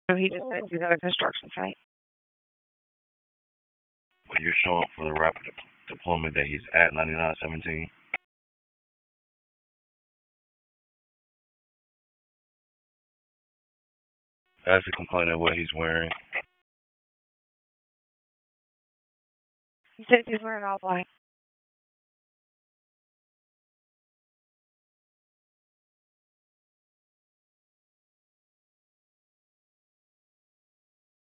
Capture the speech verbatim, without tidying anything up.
So he just said he's at a construction site. But you're showing for the rapid de- deployment that he's at ninety-nine seventeen. That's the complaint of what he's wearing. He said he's wearing all black.